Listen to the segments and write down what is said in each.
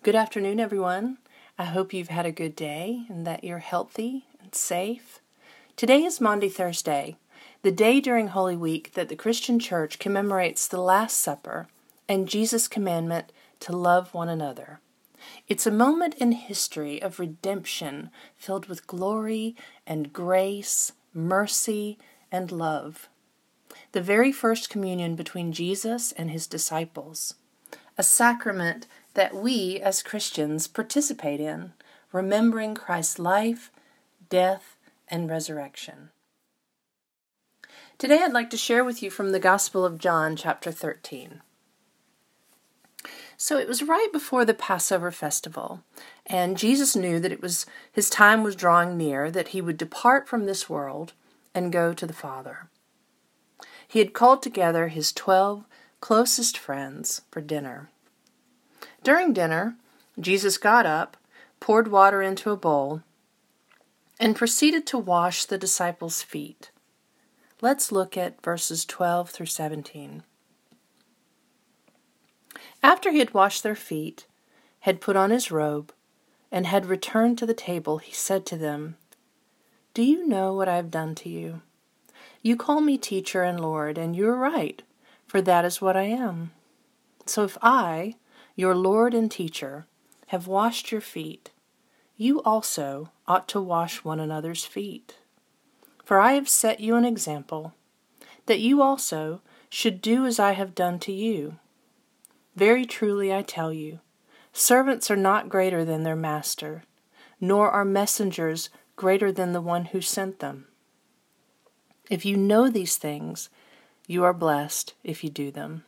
Good afternoon, everyone. I hope you've had a good day and that you're healthy and safe. Today is Maundy Thursday, the day during Holy Week that the Christian Church commemorates the Last Supper and Jesus' commandment to love one another. It's a moment in history of redemption filled with glory and grace, mercy, and love. The very first communion between Jesus and his disciples, a sacrament that we as Christians participate in, remembering Christ's life, death, and resurrection. Today I'd like to share with you from the Gospel of John, chapter 13. So it was right before the Passover festival, and Jesus knew that his time was drawing near, that he would depart from this world and go to the Father. He had called together his 12 closest friends for dinner. During dinner, Jesus got up, poured water into a bowl, and proceeded to wash the disciples' feet. Let's look at verses 12 through 17. After he had washed their feet, had put on his robe, and had returned to the table, he said to them, "Do you know what I have done to you? You call me teacher and Lord, and you are right, for that is what I am. So if I, your Lord and teacher, have washed your feet, you also ought to wash one another's feet. For I have set you an example, that you also should do as I have done to you. Very truly I tell you, servants are not greater than their master, nor are messengers greater than the one who sent them. If you know these things, you are blessed if you do them."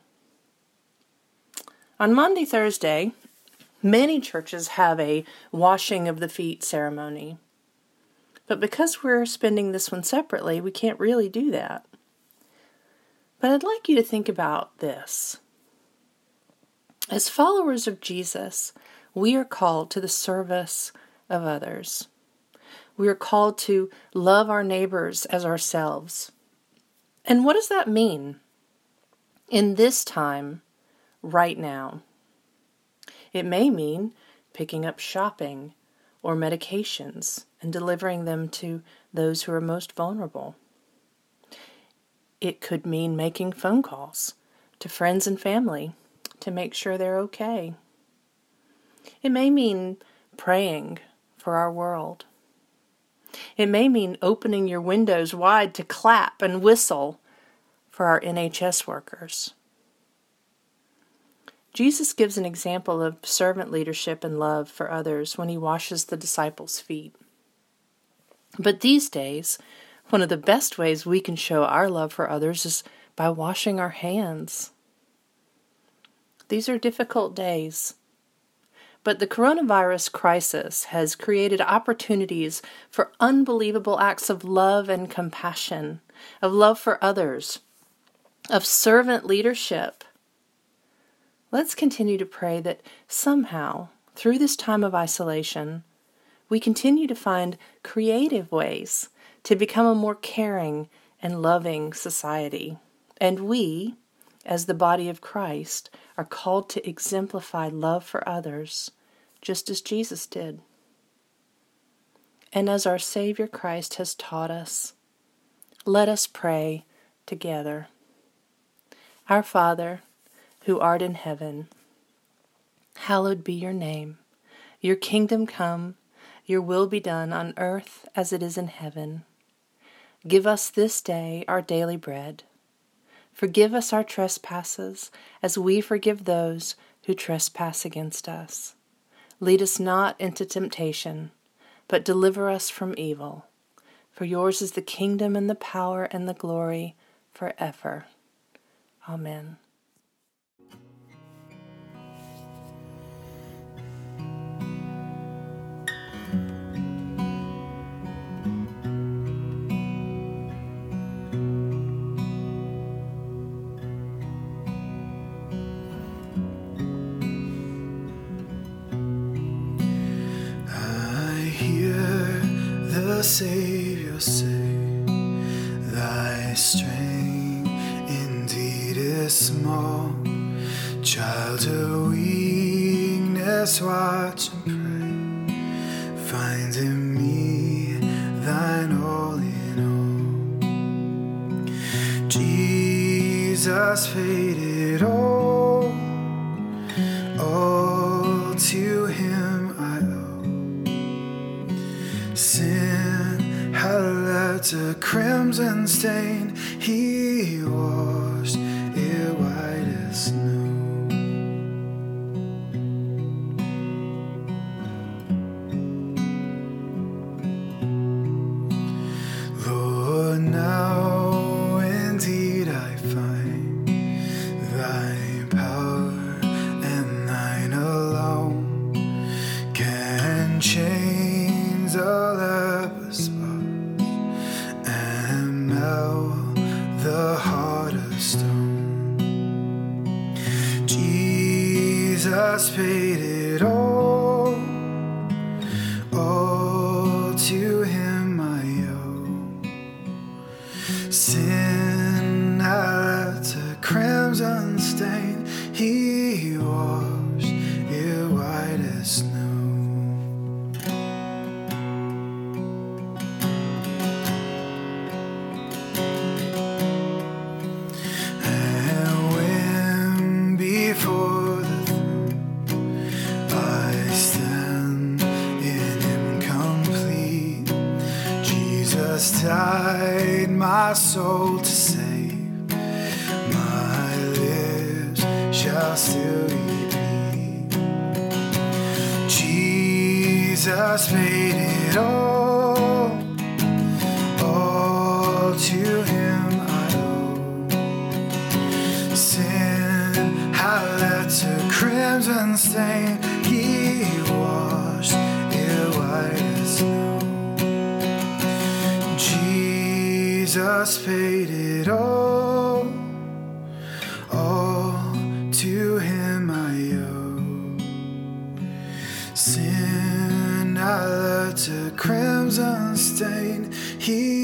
On Maundy Thursday, many churches have a washing of the feet ceremony. But because we're spending this one separately, we can't really do that. But I'd like you to think about this. As followers of Jesus, we are called to the service of others. We are called to love our neighbors as ourselves. And what does that mean in this time, right now? It may mean picking up shopping or medications and delivering them to those who are most vulnerable. It could mean making phone calls to friends and family to make sure they're okay. It may mean praying for our world. It may mean opening your windows wide to clap and whistle for our NHS workers. Jesus gives an example of servant leadership and love for others when he washes the disciples' feet. But these days, one of the best ways we can show our love for others is by washing our hands. These are difficult days. But the coronavirus crisis has created opportunities for unbelievable acts of love and compassion, of love for others, of servant leadership. Let's continue to pray that somehow, through this time of isolation, we continue to find creative ways to become a more caring and loving society. And we, as the body of Christ, are called to exemplify love for others, just as Jesus did. And as our Savior Christ has taught us, let us pray together. Our Father, who art in heaven, hallowed be your name. Your kingdom come, your will be done on earth as it is in heaven. Give us this day our daily bread. Forgive us our trespasses, as we forgive those who trespass against us. Lead us not into temptation, but deliver us from evil. For yours is the kingdom and the power and the glory forever. Amen. The Savior say, thy strength indeed is small. Child of weakness, just watch and pray. Find in me thine all in all. Jesus paid it all to him I owe. Sin had left a crimson stain, he washed it white as snow. Lord, now indeed I find thy power and thine alone can change the leper's spots and melt the heart of stone. Jesus paid it all to him I owe. Sin had left a crimson stain, he washed it white as snow. And when before the throne I stand in him complete, Jesus died my soul to save, my lips shall still repeat. Jesus paid it all to him I owe. Sin had left a crimson stain, he washed it white as snow. Jesus paid it all to him I owe. Sin had left a crimson stain, he